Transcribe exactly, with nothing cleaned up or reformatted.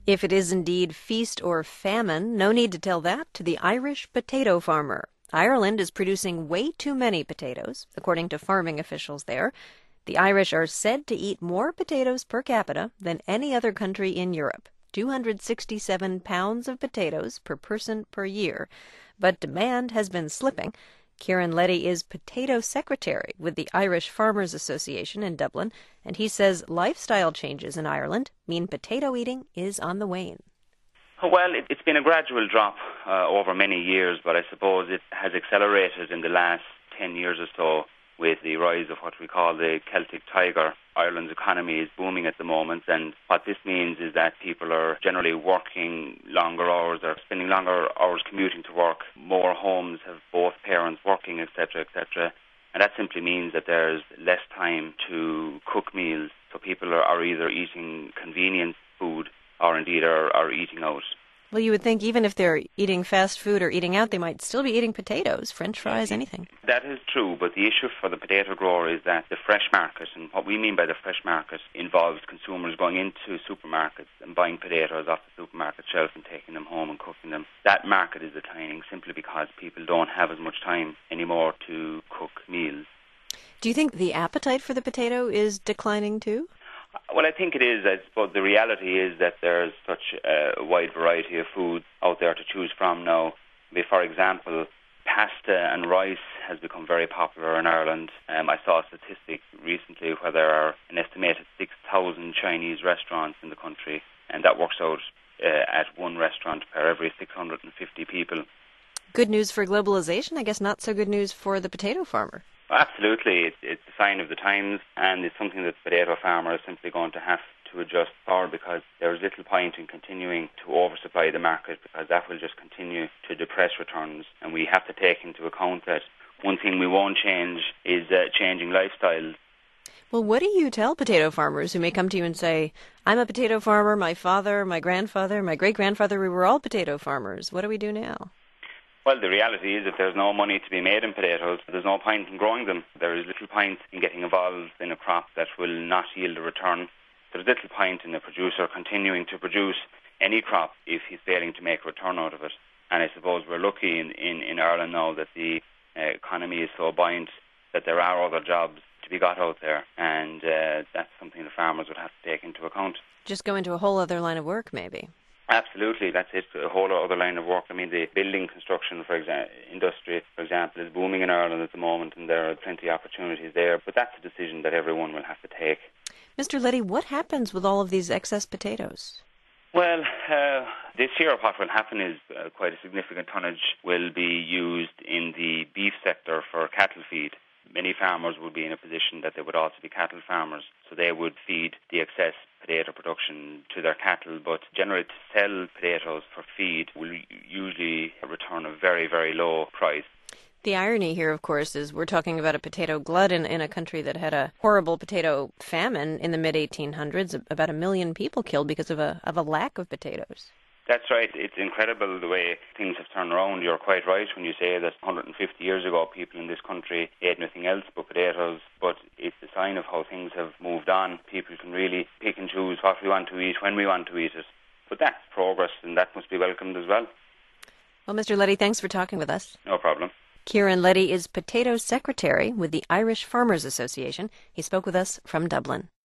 If it is indeed feast or famine, no need to tell that to the Irish potato farmer. Ireland is producing way too many potatoes, according to farming officials there. The Irish are said to eat more potatoes per capita than any other country in Europe, two hundred sixty-seven pounds of potatoes per person per year. But demand has been slipping. Kieran Leddy is potato secretary with the Irish Farmers Association in Dublin, and he says lifestyle changes in Ireland mean potato eating is on the wane. Well, it, it's been a gradual drop uh, over many years, but I suppose it has accelerated in the last ten years or so with the rise of what we call the Celtic Tiger. Ireland's economy is booming at the moment, and what this means is that people are generally working longer hours, or spending longer hours commuting to work. More homes have both parents working, et cetera, et cetera. And that simply means that there's less time to cook meals. So people are, are either eating convenient food or indeed are, are eating out. Well, you would think even if they're eating fast food or eating out, they might still be eating potatoes, French fries, anything. That is true, but the issue for the potato grower is that the fresh market, and what we mean by the fresh market, involves consumers going into supermarkets and buying potatoes off the supermarket shelf and taking them home and cooking them. That market is declining simply because people don't have as much time anymore to cook meals. Do you think the appetite for the potato is declining too? Well, I think it is. I suppose the reality is that there's such a wide variety of foods out there to choose from now. For example, pasta and rice has become very popular in Ireland. Um, I saw a statistic recently where there are an estimated six thousand Chinese restaurants in the country, and that works out uh, at one restaurant per every six hundred fifty people. Good news for globalization, I guess not so good news for the potato farmer. Absolutely. It's, it's a sign of the times, and it's something that the potato farmer is simply going to have to adjust for, because there's little point in continuing to oversupply the market, because that will just continue to depress returns. And we have to take into account that one thing we won't change is uh, changing lifestyles. Well, what do you tell potato farmers who may come to you and say, I'm a potato farmer, my father, my grandfather, my great-grandfather, we were all potato farmers. What do we do now? Well, the reality is that there's no money to be made in potatoes. There's no point in growing them. There is little point in getting involved in a crop that will not yield a return. There's little point in a producer continuing to produce any crop if he's failing to make a return out of it. And I suppose we're lucky in, in, in Ireland now that the uh, economy is so buoyant that there are other jobs to be got out there. And uh, that's something the farmers would have to take into account. Just go into a whole other line of work, maybe. Absolutely, that's it. A whole other line of work. I mean, the building construction, for example, industry, for example, is booming in Ireland at the moment, and there are plenty of opportunities there. But that's a decision that everyone will have to take. Mister Leddy, what happens with all of these excess potatoes? Well, uh, this year what will happen is uh, quite a significant tonnage will be used in the beef sector for cattle feed. Many farmers would be in a position that they would also be cattle farmers, so they would feed the excess potato production to their cattle, but generally to sell potatoes for feed will usually return a very, very low price. The irony here, of course, is we're talking about a potato glut in, in a country that had a horrible potato famine in the mid eighteen hundreds, about a million people killed because of a of a lack of potatoes. That's right. It's incredible the way things have turned around. You're quite right when you say that one hundred fifty years ago people in this country ate nothing else but potatoes, but it's a sign of how things have moved on. People can really pick and choose what we want to eat when we want to eat it. But that's progress, and that must be welcomed as well. Well, Mister Leddy, thanks for talking with us. No problem. Kieran Leddy is potato secretary with the Irish Farmers Association. He spoke with us from Dublin.